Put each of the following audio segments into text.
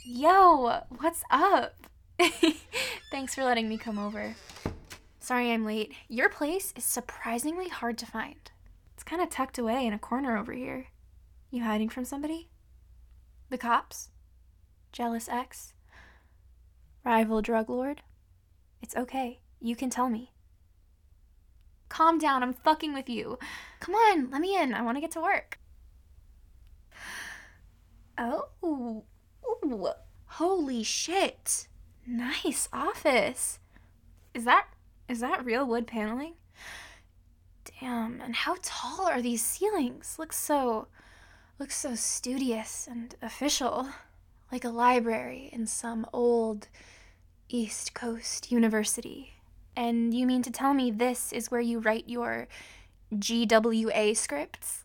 Yo, what's up? Thanks for letting me come over. Sorry I'm late. Your place is surprisingly hard to find. It's kind of tucked away in a corner over here. You hiding from somebody? The cops? Jealous ex? Rival drug lord? It's okay. You can tell me. Calm down, I'm fucking with you. Come on, let me in. I want to get to work. Oh. Ooh. Holy shit. Nice office. Is that real wood paneling? Damn, and how tall are these ceilings? Looks so studious and official. Like a library in some old East Coast university. And you mean to tell me this is where you write your GWA scripts?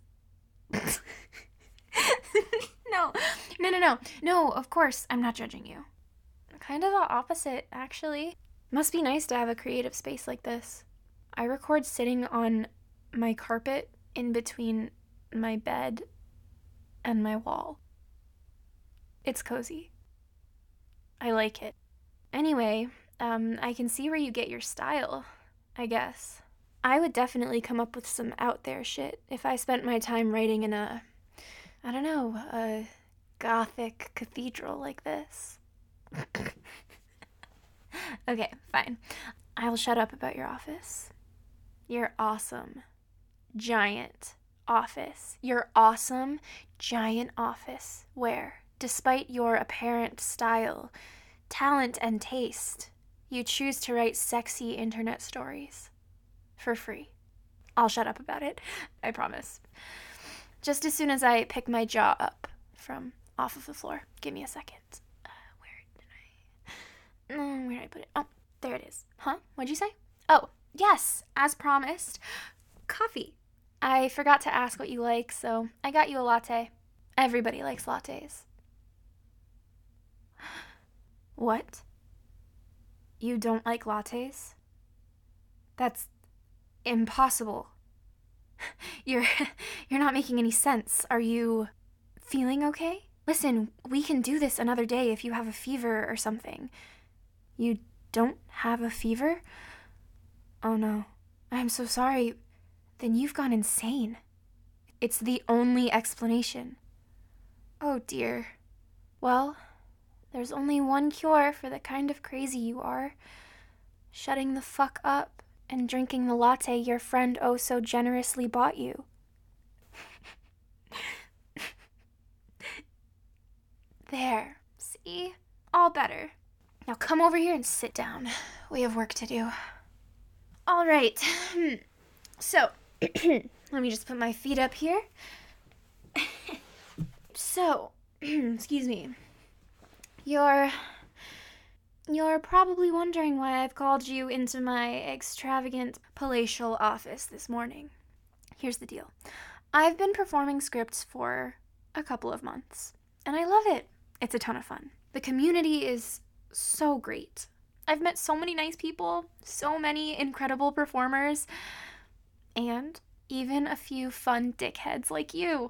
No. No, of course, I'm not judging you. Kind of the opposite, actually. Must be nice to have a creative space like this. I record sitting on my carpet in between my bed and my wall. It's cozy. I like it. Anyway, I can see where you get your style, I guess. I would definitely come up with some out there shit if I spent my time writing in a gothic cathedral like this. Okay, fine. I'll shut up about your office. Your awesome, giant office. Your awesome, giant office where, despite your apparent style, talent, and taste, you choose to write sexy internet stories. For free. I'll shut up about it, I promise. Just as soon as I pick my jaw up from off of the floor. Give me a second. Where did I put it? Oh, there it is. Huh? What'd you say? Oh, yes, as promised. Coffee. I forgot to ask what you like, so I got you a latte. Everybody likes lattes. What? You don't like lattes? That's impossible. You're not making any sense. Are you feeling okay? Listen, we can do this another day if you have a fever or something. You don't have a fever? Oh no. I'm so sorry. Then you've gone insane. It's the only explanation. Oh dear. Well, there's only one cure for the kind of crazy you are. Shutting the fuck up and drinking the latte your friend oh so generously bought you. There. See? All better. Now come over here and sit down. We have work to do. All right. So, let me just put my feet up here. So, excuse me. You're probably wondering why I've called you into my extravagant palatial office this morning. Here's the deal. I've been performing scripts for a couple of months, and I love it. It's a ton of fun. The community is so great. I've met so many nice people, so many incredible performers, and even a few fun dickheads like you.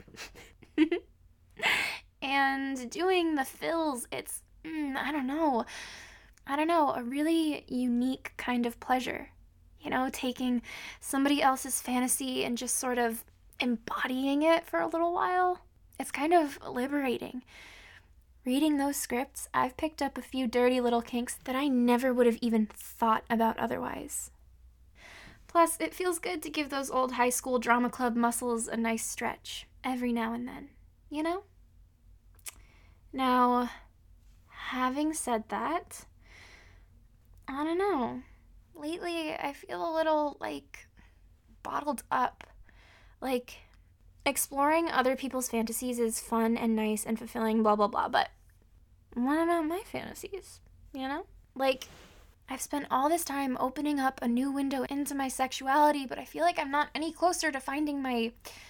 And doing the fills, it's, I don't know, a really unique kind of pleasure. You know, taking somebody else's fantasy and just sort of embodying it for a little while. It's kind of liberating. Reading those scripts, I've picked up a few dirty little kinks that I never would have even thought about otherwise. Plus, it feels good to give those old high school drama club muscles a nice stretch every now and then, you know? Now, having said that, I don't know. Lately, I feel a little, bottled up. Like, exploring other people's fantasies is fun and nice and fulfilling, blah, blah, blah, but what about my fantasies, you know? Like, I've spent all this time opening up a new window into my sexuality, but I feel like I'm not any closer to finding my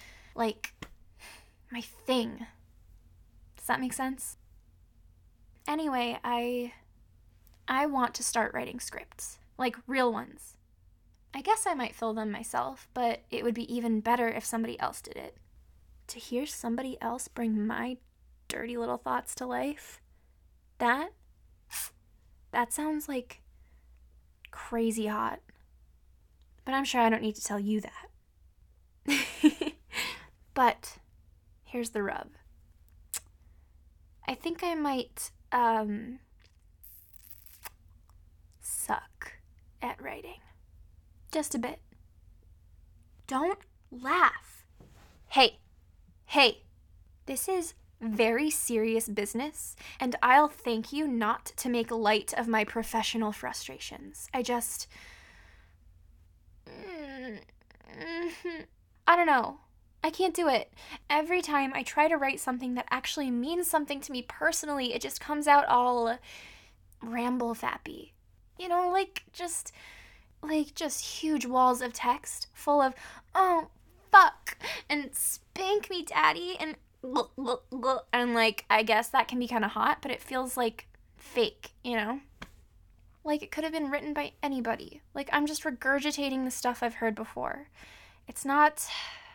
thing. Does that make sense? Anyway, I want to start writing scripts, like real ones. I guess I might fill them myself, but it would be even better if somebody else did it. To hear somebody else bring my dirty little thoughts to life, That sounds like crazy hot. But I'm sure I don't need to tell you that. But here's the rub. I think I might, suck at writing. Just a bit. Don't laugh. Hey. This is very serious business, and I'll thank you not to make light of my professional frustrations. I don't know. I can't do it. Every time I try to write something that actually means something to me personally, it just comes out all ramble-fappy. You know, like just huge walls of text full of, oh, fuck, and spank me, daddy, and like, I guess that can be kind of hot, but it feels like fake, you know? Like it could have been written by anybody. Like I'm just regurgitating the stuff I've heard before. It's not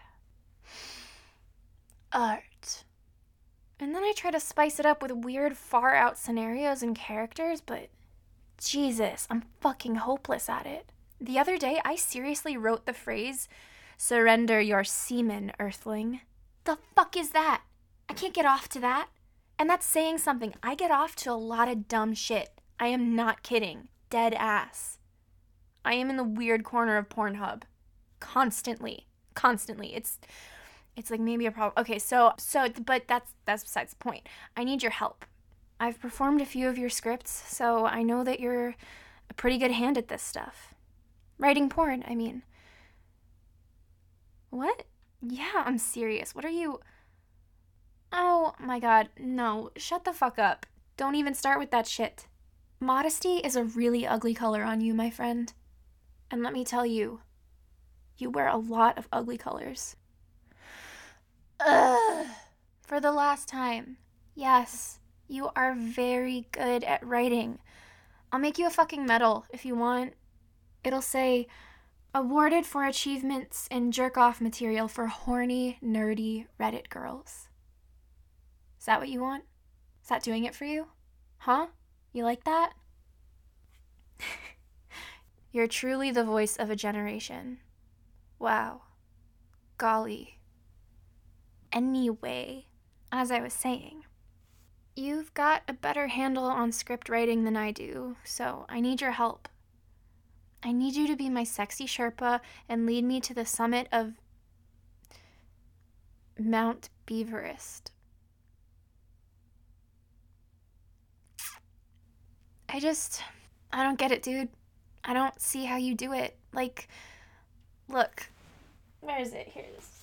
art. And then I try to spice it up with weird far out scenarios and characters, but Jesus, I'm fucking hopeless at it. The other day, I seriously wrote the phrase, "Surrender your semen, earthling." The fuck is that? I can't get off to that. And that's saying something. I get off to a lot of dumb shit. I am not kidding. Dead ass. I am in the weird corner of Pornhub. Constantly. It's like maybe a problem. Okay, but that's besides the point. I need your help. I've performed a few of your scripts, so I know that you're a pretty good hand at this stuff. Writing porn, I mean. What? Yeah, I'm serious. What are you... Oh my god, no. Shut the fuck up. Don't even start with that shit. Modesty is a really ugly color on you, my friend. And let me tell you, you wear a lot of ugly colors. Ugh. For the last time. Yes, you are very good at writing. I'll make you a fucking medal if you want. It'll say, awarded for achievements in jerk-off material for horny, nerdy Reddit girls. Is that what you want? Is that doing it for you? Huh? You like that? You're truly the voice of a generation. Wow. Golly. Anyway, as I was saying, you've got a better handle on script writing than I do, so I need your help. I need you to be my sexy Sherpa and lead me to the summit of Mount Beaverest. I don't get it, dude. I don't see how you do it. Like, look. Where is it? Here it is.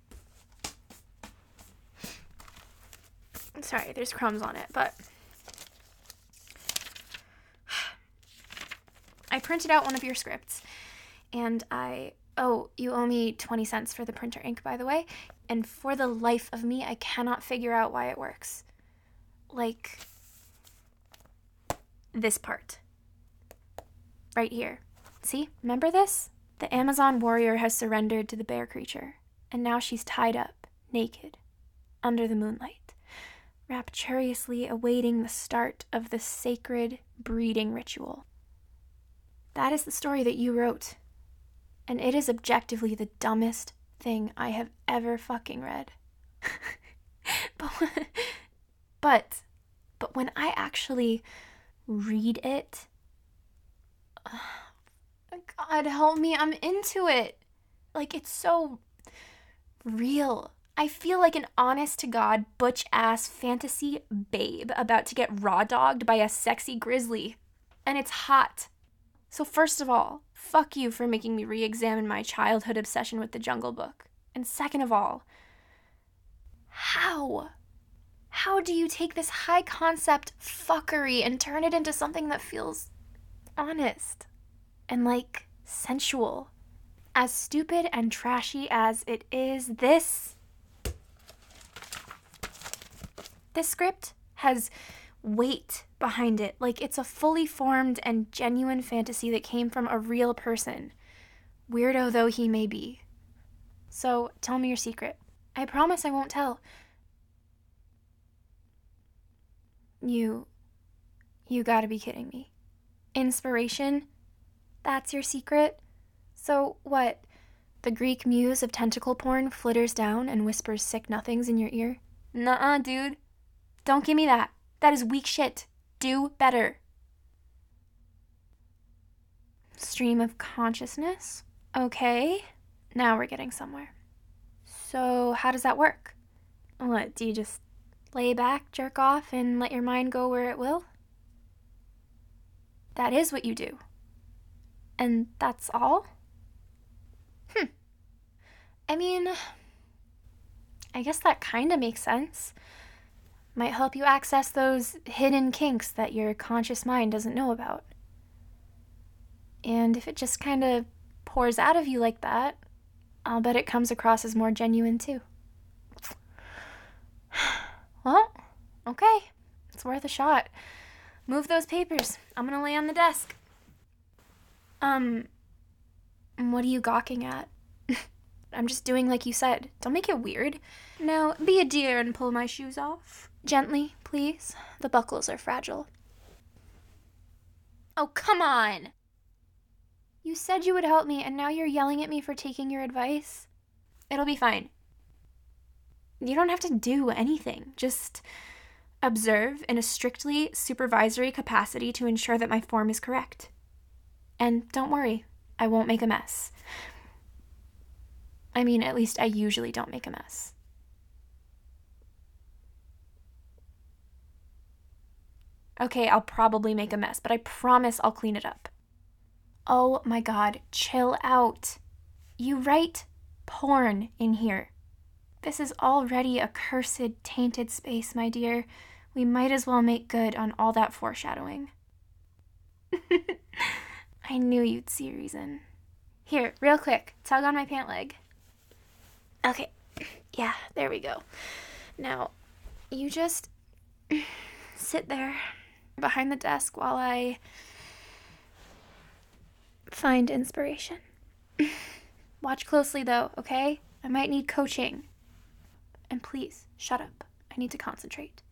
I'm sorry, there's crumbs on it, but I printed out one of your scripts, and you owe me 20 cents for the printer ink, by the way, and for the life of me, I cannot figure out why it works. Like, this part. Right here. See? Remember this? The Amazon warrior has surrendered to the bear creature, and now she's tied up, naked, under the moonlight, rapturously awaiting the start of the sacred breeding ritual. That is the story that you wrote, and it is objectively the dumbest thing I have ever fucking read. but when I actually read it, God help me, I'm into it. Like, it's so real. I feel like an honest-to-God, butch-ass fantasy babe about to get raw-dogged by a sexy grizzly. And it's hot. So first of all, fuck you for making me re-examine my childhood obsession with the Jungle Book. And second of all, how? How do you take this high-concept fuckery and turn it into something that feels honest and, like, sensual? As stupid and trashy as it is, this script has weight behind it. Like, it's a fully formed and genuine fantasy that came from a real person, weirdo though he may be. So, tell me your secret. I promise I won't tell. You You gotta be kidding me. Inspiration? That's your secret? So what? The Greek muse of tentacle porn flitters down and whispers sick nothings in your ear? Nuh-uh, dude. Don't give me that. That is weak shit. Do better. Stream of consciousness? Okay. Now we're getting somewhere. So how does that work? What, do you just lay back, jerk off, and let your mind go where it will? That is what you do. And that's all? I mean, I guess that kinda makes sense. Might help you access those hidden kinks that your conscious mind doesn't know about. And if it just kinda pours out of you like that, I'll bet it comes across as more genuine too. Well, okay. It's worth a shot. Move those papers. I'm gonna lay on the desk. What are you gawking at? I'm just doing like you said. Don't make it weird. Now, be a dear and pull my shoes off. Gently, please. The buckles are fragile. Oh, come on! You said you would help me, and now you're yelling at me for taking your advice? It'll be fine. You don't have to do anything. Just observe in a strictly supervisory capacity to ensure that my form is correct. And don't worry, I won't make a mess. I mean, at least I usually don't make a mess. Okay, I'll probably make a mess, but I promise I'll clean it up. Oh my god, chill out. You write porn in here. This is already a cursed, tainted space, my dear. We might as well make good on all that foreshadowing. I knew you'd see reason. Here, real quick, tug on my pant leg. Okay, yeah, there we go. Now, you just sit there behind the desk while I find inspiration. Watch closely though, okay? I might need coaching. And please, shut up. I need to concentrate.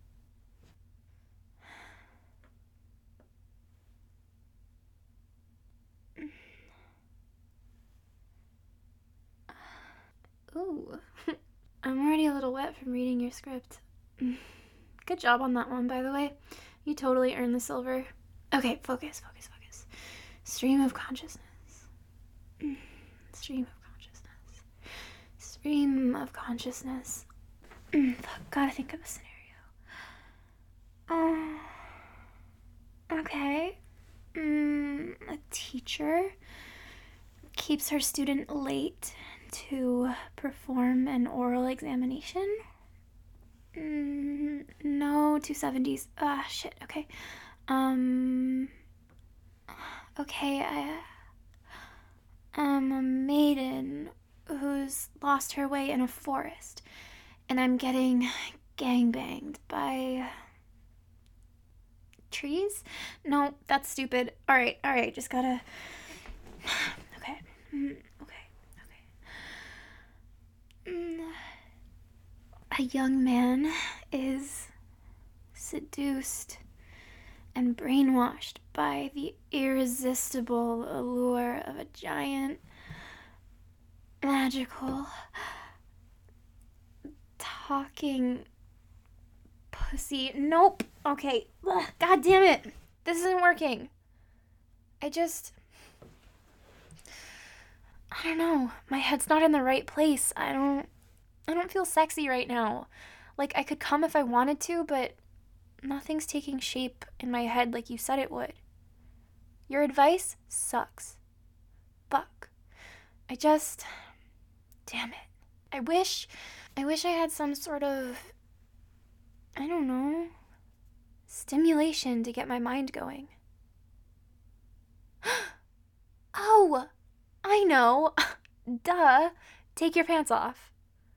Ooh. I'm already a little wet from reading your script. Good job on that one, by the way. You totally earned the silver. Okay, focus. Stream of consciousness. Stream of consciousness. Stream of consciousness. Fuck, gotta think of a scenario. Okay. A teacher keeps her student late to perform an oral examination. No, 270s. Shit, okay. Okay, I'm a maiden who's lost her way in a forest, and I'm getting gangbanged by trees? No, that's stupid. Alright, just gotta... Okay. A young man is seduced and brainwashed by the irresistible allure of a giant, magical, talking pussy. Nope. Okay. Ugh, God damn it. This isn't working. I don't know. My head's not in the right place. I don't feel sexy right now. Like, I could come if I wanted to, but nothing's taking shape in my head like you said it would. Your advice sucks. Fuck. Damn it. I wish I had some sort of, I don't know, stimulation to get my mind going. Oh, I know. Duh. Take your pants off.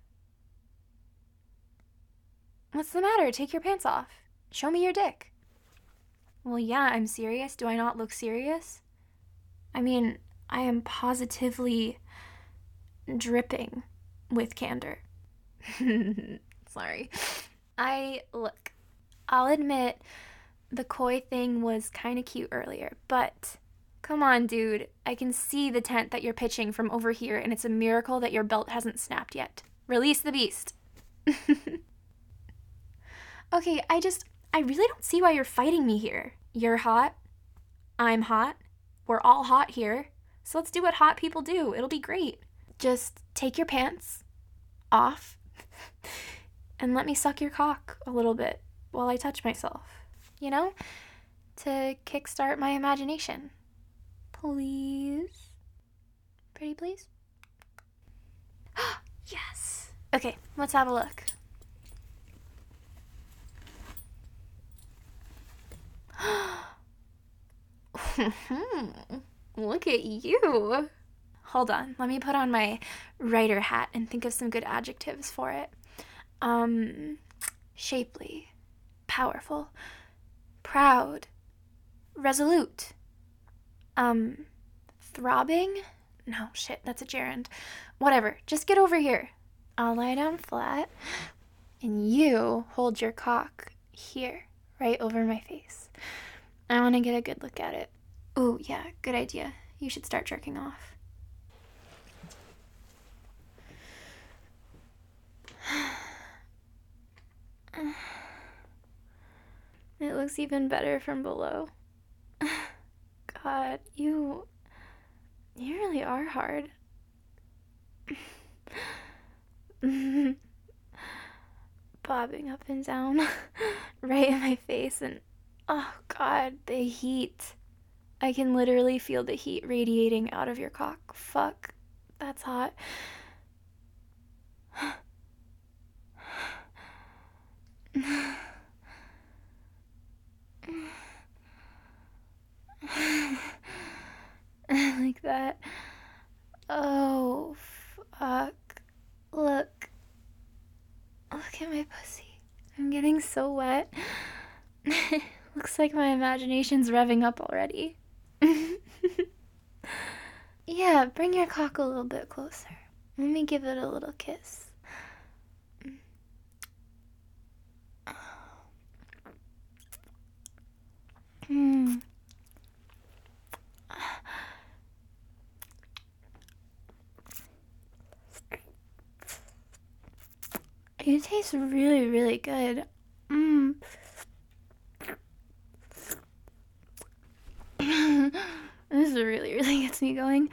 What's the matter? Take your pants off. Show me your dick. Well, yeah, I'm serious. Do I not look serious? I mean, I am positively dripping with candor. Sorry. I'll admit, the koi thing was kind of cute earlier, but come on, dude. I can see the tent that you're pitching from over here, and it's a miracle that your belt hasn't snapped yet. Release the beast. Okay, I really don't see why you're fighting me here. You're hot. I'm hot. We're all hot here. So let's do what hot people do. It'll be great. Just take your pants off and let me suck your cock a little bit while I touch myself. You know? To kickstart my imagination. Please? Pretty please? Yes. Okay, let's have a look. Look at you. Hold on, let me put on my writer hat and think of some good adjectives for it. Shapely, powerful, proud, resolute, throbbing? No, shit, that's a gerund. Whatever, just get over here. I'll lie down flat, and you hold your cock here, right over my face. I want to get a good look at it. Ooh, yeah, good idea. You should start jerking off. It looks even better from below. God, you really are hard. Bobbing up and down right in my face, and oh God, the heat. I can literally feel the heat radiating out of your cock. Fuck, that's hot. Like that. Oh, fuck. Look at my pussy. I'm getting so wet. Looks like my imagination's revving up already. Yeah, bring your cock a little bit closer. Let me give it a little kiss. It tastes really, really good. This really, really gets me going.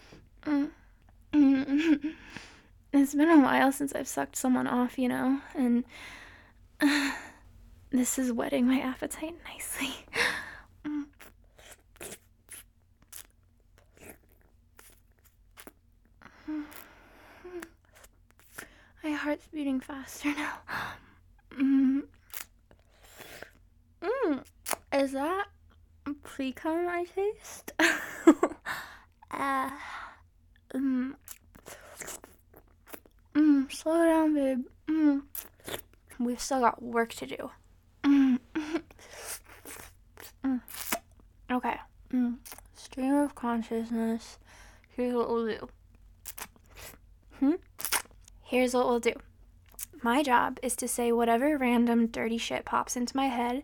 It's been a while since I've sucked someone off, you know, and this is whetting my appetite nicely. My heart's beating faster now. Is that pre-cum I taste? Slow down, babe. We've still got work to do. Okay. Stream of consciousness. Here's what we'll do. Here's what we'll do. My job is to say whatever random dirty shit pops into my head.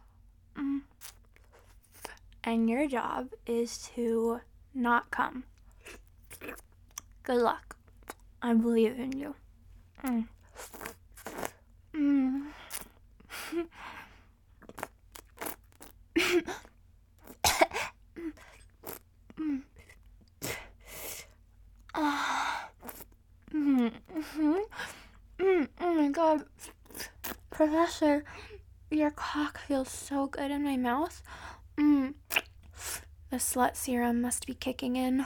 And your job is to not come. Good luck. I believe in you. Oh my God. Professor, your cock feels so good in my mouth. The slut serum must be kicking in.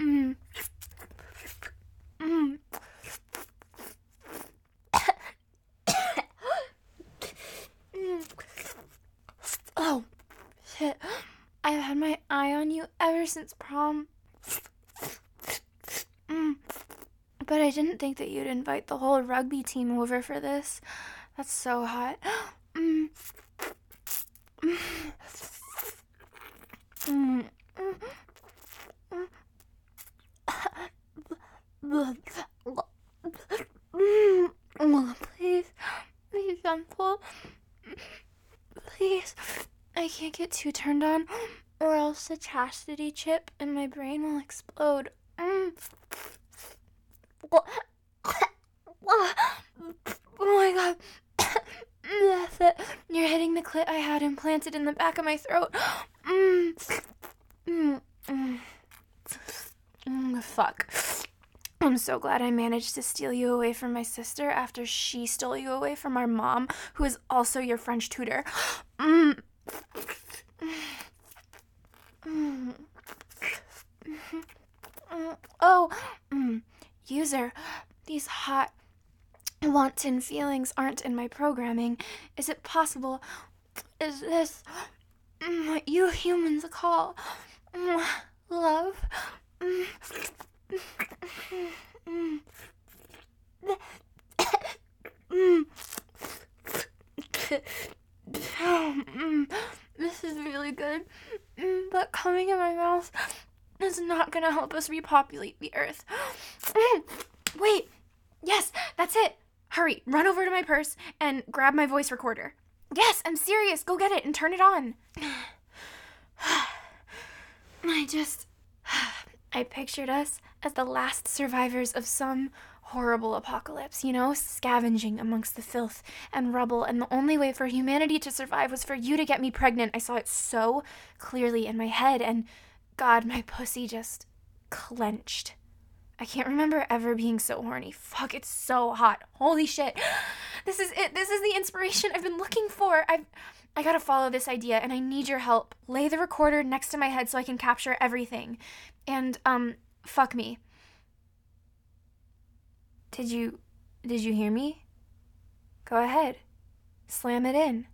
Oh, shit. I've had my eye on you ever since prom. But I didn't think that you'd invite the whole rugby team over for this. That's so hot. Please, be gentle. Please, I I can't get too turned on, or else the chastity chip in my brain will explode. Oh my god. That's it. You're hitting the clit I had implanted in the back of my throat. Fuck. I'm so glad I managed to steal you away from my sister after she stole you away from our mom, who is also your French tutor. User, these hot, wanton feelings aren't in my programming. Is it possible? Is this what you humans call love? This is really good, but coming in my mouth is not gonna help us repopulate the earth. Wait, yes, that's it. Hurry, run over to my purse and grab my voice recorder. Yes, I'm serious. Go get it and turn it on. I pictured us as the last survivors of some horrible apocalypse, scavenging amongst the filth and rubble, and the only way for humanity to survive was for you to get me pregnant. I saw it so clearly in my head, and God, my pussy just clenched. I can't remember ever being so horny. Fuck, it's so hot. Holy shit. This is it. This is the inspiration I've been looking for. I gotta follow this idea, and I need your help. Lay the recorder next to my head so I can capture everything. And, fuck me. Did you hear me? Go ahead. Slam it in.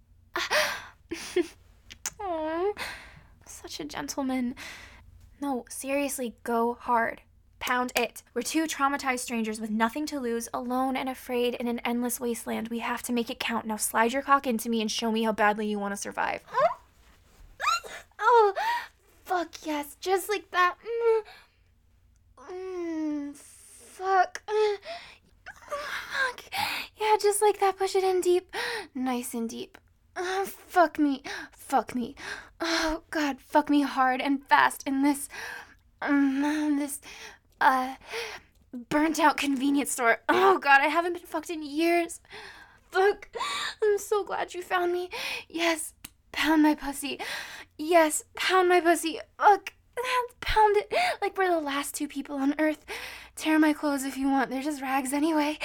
Aww, such a gentleman. No, seriously, go hard. Pound it. We're two traumatized strangers with nothing to lose, alone and afraid in an endless wasteland. We have to make it count. Now slide your cock into me and show me how badly you want to survive. Oh, fuck yes. Just like that. Fuck. Fuck. Yeah, just like that. Push it in deep. Nice and deep. Fuck me. Fuck me. Oh, God. Fuck me hard and fast in this burnt out convenience store. Oh God, I haven't been fucked in years. Fuck. I'm so glad you found me. Yes, pound my pussy. Yes, pound my pussy. Fuck. Pound it like we're the last two people on Earth. Tear my clothes if you want. They're just rags anyway.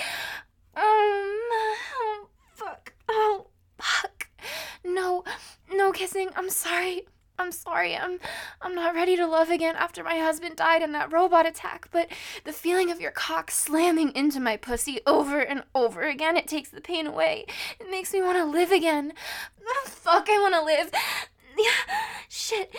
Oh, fuck. Oh, fuck. No kissing. I'm sorry. I'm not ready to love again after my husband died in that robot attack, but the feeling of your cock slamming into my pussy over and over again, it takes the pain away. It makes me want to live again. Fuck, I want to live. Yeah, shit.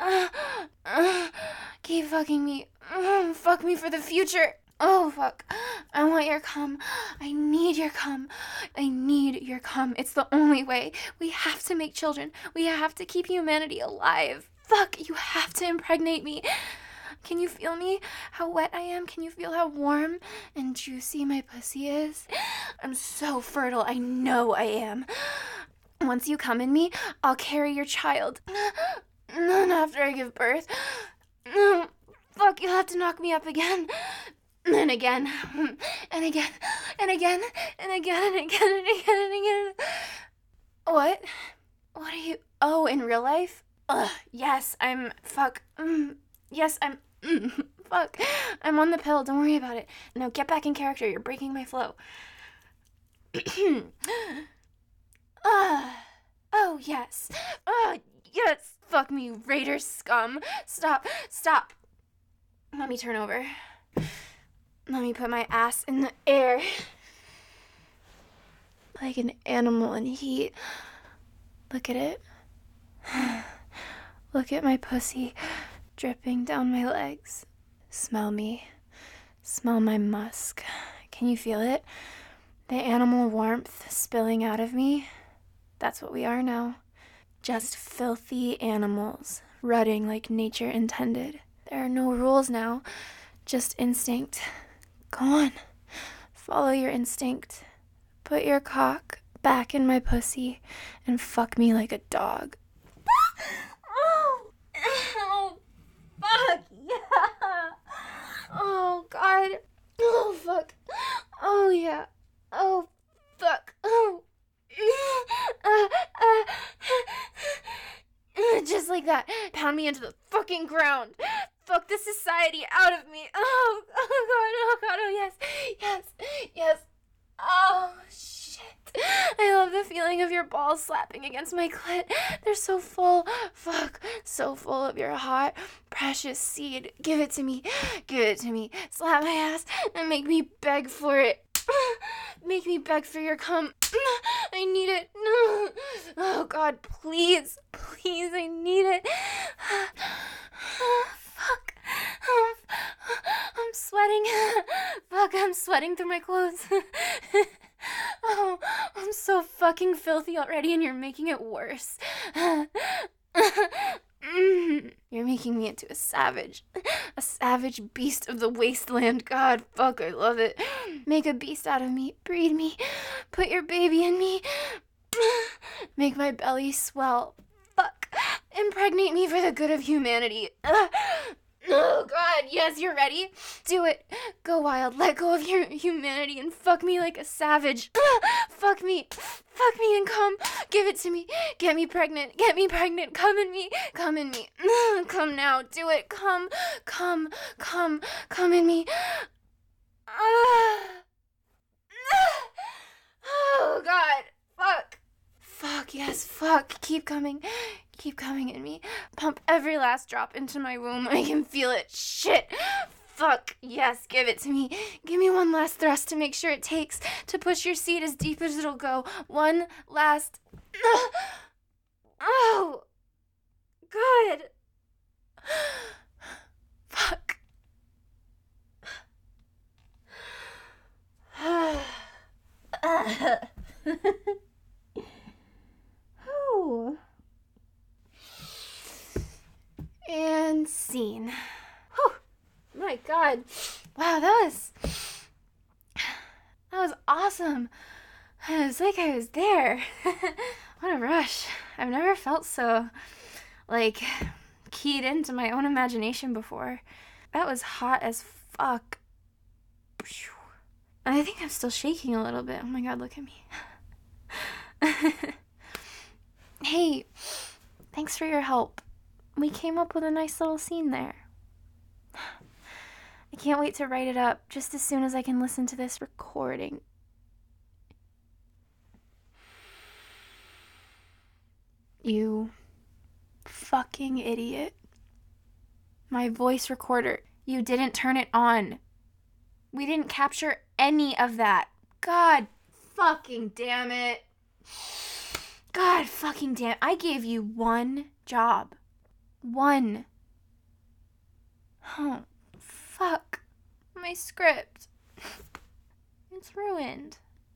Keep fucking me. Fuck me for the future. Oh, fuck. I want your cum. I need your cum. I need your cum. It's the only way. We have to make children. We have to keep humanity alive. Fuck, you have to impregnate me. Can you feel me? How wet I am? Can you feel how warm and juicy my pussy is? I'm so fertile. I know I am. Once you come in me, I'll carry your child. Not after I give birth. Fuck, you'll have to knock me up again. And again, and again, and again, and again, and again, and again, and again. What? What are you? Oh, in real life? Yes, I'm. Fuck. Yes, I'm. Fuck. I'm on the pill. Don't worry about it. Now get back in character. You're breaking my flow. Oh, yes. Yes. Fuck me, Raider scum. Stop. Let me turn over. Let me put my ass in the air. Like an animal in heat. Look at it. Look at my pussy dripping down my legs. Smell me. Smell my musk. Can you feel it? The animal warmth spilling out of me? That's what we are now. Just filthy animals, rutting like nature intended. There are no rules now, just instinct. Go on, follow your instinct. Put your cock back in my pussy and fuck me like a dog. Oh, oh, fuck, yeah. Oh, God. Oh, fuck. Oh, yeah. Oh, fuck. Oh. Just like that. Pound me into the fucking ground. Fuck the society out of me. Oh, oh, God, oh, yes, yes, yes. Oh, shit. I love the feeling of your balls slapping against my clit. They're so full. Fuck. So full of your hot, precious seed. Give it to me. Give it to me. Slap my ass and make me beg for it. Make me beg for your cum. I need it. Oh, God, please. Please, I need it. Fuck. I'm sweating. Fuck, I'm sweating through my clothes. Oh, I'm so fucking filthy already and you're making it worse. You're making me into a savage beast of the wasteland. God, fuck, I love it. Make a beast out of me, breed me, put your baby in me, make my belly swell. Fuck, impregnate me for the good of humanity. Oh, God, yes, you're ready? Do it. Go wild, let go of your humanity and fuck me like a savage. Fuck me and come. Give it to me. Get me pregnant, come in me. Come now, do it. Come in me. Oh, God, fuck, yes, fuck, keep coming in me. Pump every last drop into my womb. I can feel it. Shit. Fuck. Yes, give it to me. Give me one last thrust to make sure it takes to push your seed as deep as it'll go. One last. Oh. God. Fuck. Oh. And scene. Whew. My God. Wow, that was awesome. It was like I was there. What a rush. I've never felt so, keyed into my own imagination before. That was hot as fuck. I think I'm still shaking a little bit. Oh my God, look at me. Hey, thanks for your help. We came up with a nice little scene there. I can't wait to write it up just as soon as I can listen to this recording. You fucking idiot. My voice recorder. You didn't turn it on. We didn't capture any of that. God fucking damn it. God fucking damn. I gave you one job. One. Oh, fuck. My script. It's ruined.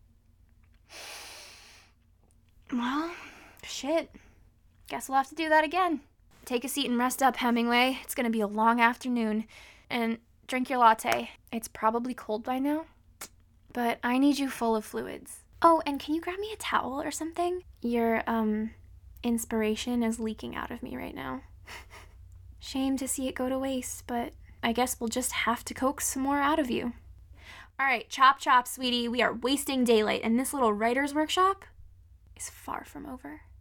Well, shit. Guess we'll have to do that again. Take a seat and rest up, Hemingway. It's gonna be a long afternoon. And drink your latte. It's probably cold by now, but I need you full of fluids. Oh, and can you grab me a towel or something? Your, inspiration is leaking out of me right now. Shame to see it go to waste, but I guess we'll just have to coax some more out of you. All right, chop chop, sweetie. We are wasting daylight, and this little writer's workshop is far from over.